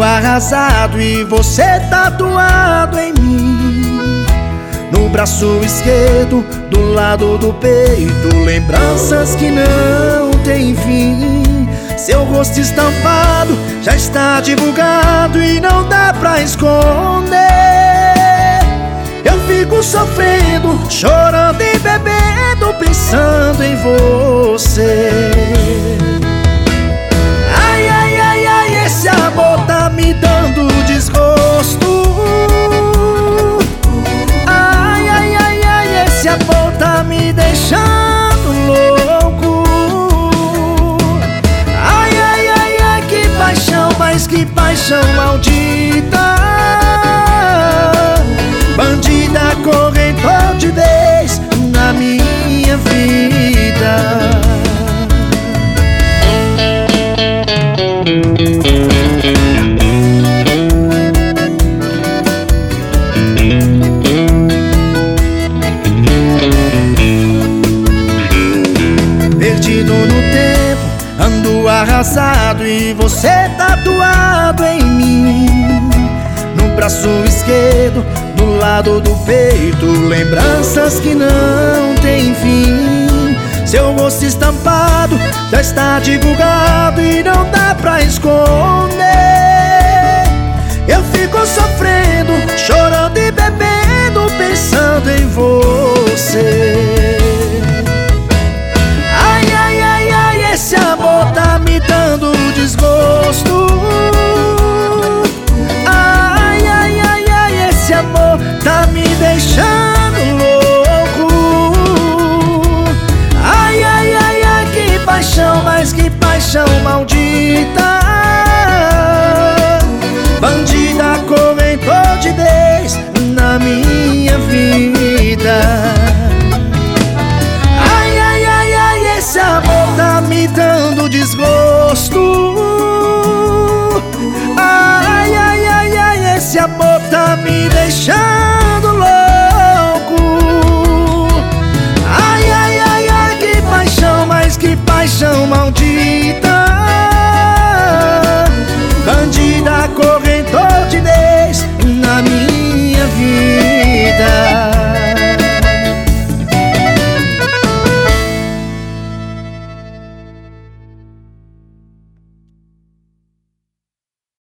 ando arrasado e você tatuado em mim. No braço esquerdo, do lado do peito, lembranças que não têm fim. Seu rosto estampado já está divulgado e não dá pra esconder. Eu fico sofrendo, chorando e bebendo, pensando em você. Ai, ai, ai, ai, esse amor tá me dando desgosto. Ai, ai, ai, ai, esse amor tá me deixando louco. Ai, ai, ai, ai, que paixão, mas que paixão maldita. Bandida correntou de vez na minha vida. Perdido no tempo, ando arrasado e você tatuado em mim. No braço esquerdo, do lado do peito, lembranças que não têm fim. Seu rosto estampado já está divulgado e não dá pra esconder.